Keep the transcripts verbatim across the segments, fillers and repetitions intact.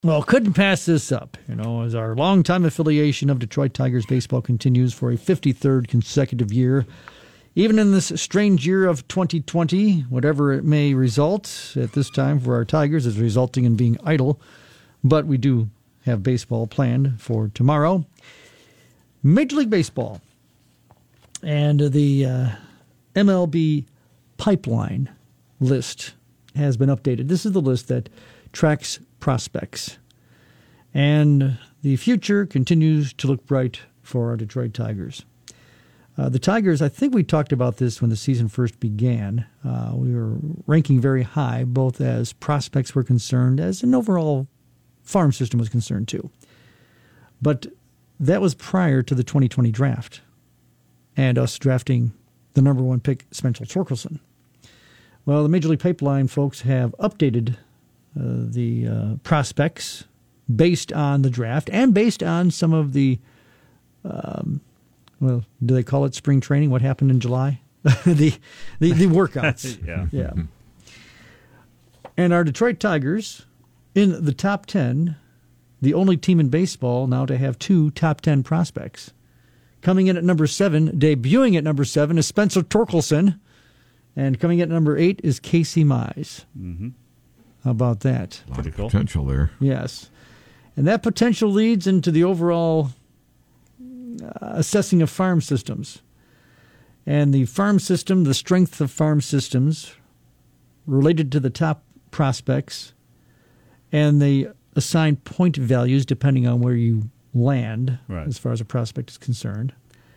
Well, couldn't pass this up, you know, as our longtime affiliation of Detroit Tigers baseball continues for a fifty-third consecutive year. Even in this strange year of twenty twenty, whatever it may result at this time for our Tigers is resulting in being idle. But we do have baseball planned for tomorrow. Major League Baseball and the uh, M L B pipeline list has been updated. This is the list that tracks prospects. And the future continues to look bright for our Detroit Tigers. Uh, the Tigers, I think we talked about this when the season first began. Uh, we were ranking very high, both as prospects were concerned, as an overall farm system was concerned too. But that was prior to the twenty twenty draft and us drafting the number one pick, Spencer Torkelson. Well, the Major League Pipeline folks have updated uh, the uh, prospects based on the draft and based on some of the, um, well, do they call it spring training? What happened in July? the, the the workouts. yeah. Yeah. And our Detroit Tigers, in the top ten, the only team in baseball now to have two top ten prospects. Coming in at number seven, debuting at number seven, is Spencer Torkelson. And coming in at number eight is Casey Mize. Mm-hmm. How about that? A lot of potential there. Yes. And that potential leads into the overall uh, assessing of farm systems. And the farm system, the strength of farm systems related to the top prospects and the assigned point values depending on where you land right. as far as a prospect is concerned.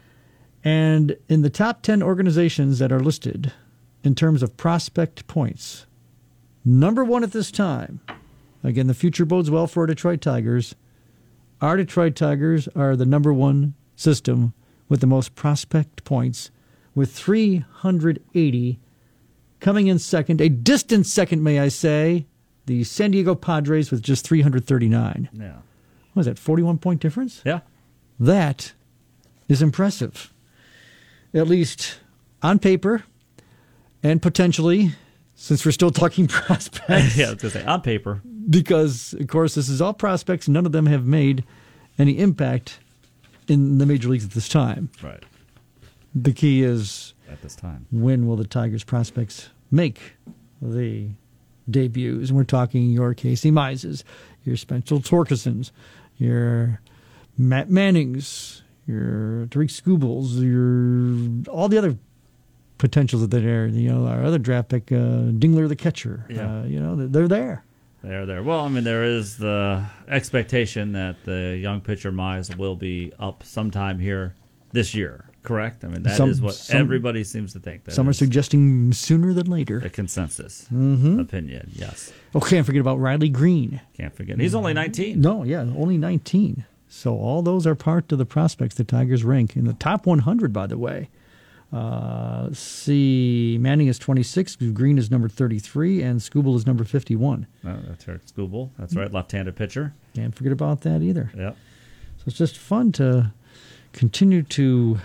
And in the top ten organizations that are listed in terms of prospect points, number one at this time, again, the future bodes well for our Detroit Tigers. Our Detroit Tigers are the number one system with the most prospect points, with three hundred eighty. Coming in second, a distant second, may I say, the San Diego Padres with just three hundred thirty-nine. Yeah. What was that, forty-one point difference? Yeah. That is impressive, at least on paper and potentially, since we're still talking prospects. yeah, I was going to say, on paper. Because, of course, this is all prospects. None of them have made any impact in the major leagues at this time. Right. The key is, at this time, when will the Tigers prospects make the debuts? And we're talking your Casey Mizes, your Spencer Torkelsons, your Matt Mannings, your Tariq Skubals, your all the other potentials that are there. You know, our other draft pick, uh, Dingler the catcher. Yeah. Uh, you know, they're there. They're there. Well, I mean, there is the expectation that the young pitcher Mize will be up sometime here this year. Correct? I mean, that some, is what some, everybody seems to think. That some are suggesting sooner than later. The consensus mm-hmm. opinion, yes. Oh, can't forget about Riley Green. Can't forget. He's only nineteen. No, yeah, only nineteen. So all those are part of the prospects the Tigers rank. In the top one hundred, by the way. Uh, let's see, Manning is twenty-six, Green is number thirty-three, and Skubal is number fifty-one. Oh, that's right, Skubal. That's right, left-handed pitcher. Can't forget about that either. Yep. So it's just fun to continue to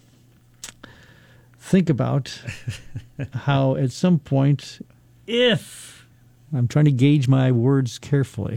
think about how at some point, if I'm trying to gauge my words carefully,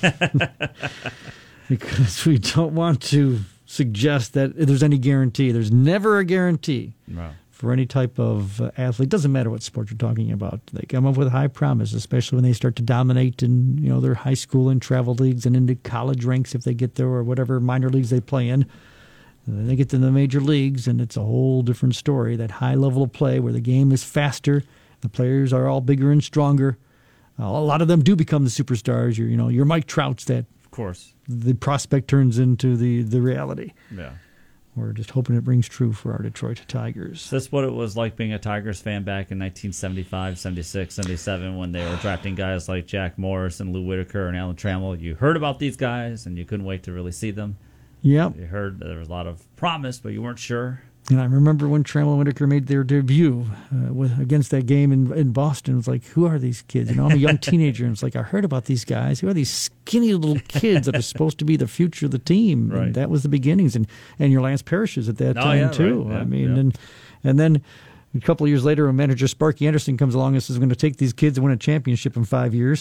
because we don't want to suggest that there's any guarantee. There's never a guarantee no. for any type of uh, athlete. Doesn't matter what sport you're talking about. They come up with high promise, especially when they start to dominate in you know their high school and travel leagues and into college ranks if they get there, or whatever minor leagues they play in. And then they get to the major leagues, and it's a whole different story. That high level of play where the game is faster, the players are all bigger and stronger. Uh, a lot of them do become the superstars. You're, you know, you're Mike Trouts that, of course, the prospect turns into the, the reality. Yeah. We're just hoping it rings true for our Detroit Tigers. Is this what it was like being a Tigers fan back in nineteen seventy-five, seventy-six, seventy-seven when they were drafting guys like Jack Morris and Lou Whitaker and Alan Trammell? You heard about these guys, and you couldn't wait to really see them. Yep. You heard there was a lot of promise, but you weren't sure. And I remember when Trammell and Whitaker made their debut uh, with, against that game in, in Boston. It was like, who are these kids? You know, I'm a young teenager, and it's like, I heard about these guys. Who are these skinny little kids that are supposed to be the future of the team? Right. And that was the beginnings. And, and your Lance Parishes at that oh, time, yeah, too. Right. Yeah, I mean, yeah. and and then a couple of years later, when manager Sparky Anderson comes along and says, we're going to take these kids and win a championship in five years.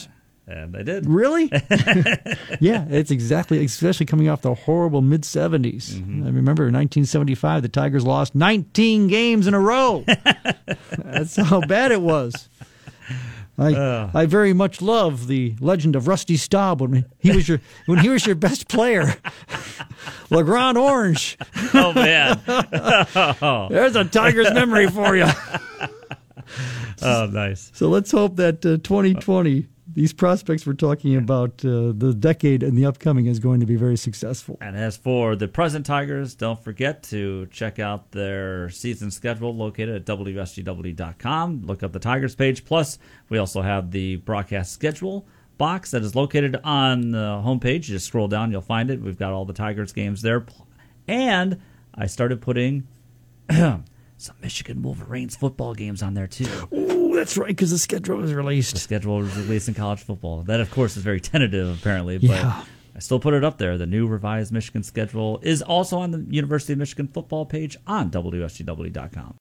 And they did. Really? Yeah, it's exactly, especially coming off the horrible mid seventies. Mm-hmm. I remember in nineteen seventy-five, the Tigers lost nineteen games in a row. That's how bad it was. I uh. I very much love the legend of Rusty Staub when he was your when he was your best player. LeGrand Orange. Oh man. Oh. There's a Tigers memory for you. Oh, nice. So let's hope that uh, twenty twenty, these prospects we're talking about, uh, the decade and the upcoming is going to be very successful. And as for the present Tigers, don't forget to check out their season schedule located at W S G W dot com. Look up the Tigers page. Plus, we also have the broadcast schedule box that is located on the homepage. You just scroll down, you'll find it. We've got all the Tigers games there. And I started putting some Michigan Wolverines football games on there, too. Oh, that's right, because the schedule was released. The schedule was released in college football. That, of course, is very tentative, apparently, but yeah. I still put it up there. The new revised Michigan schedule is also on the University of Michigan football page on W S G W dot com.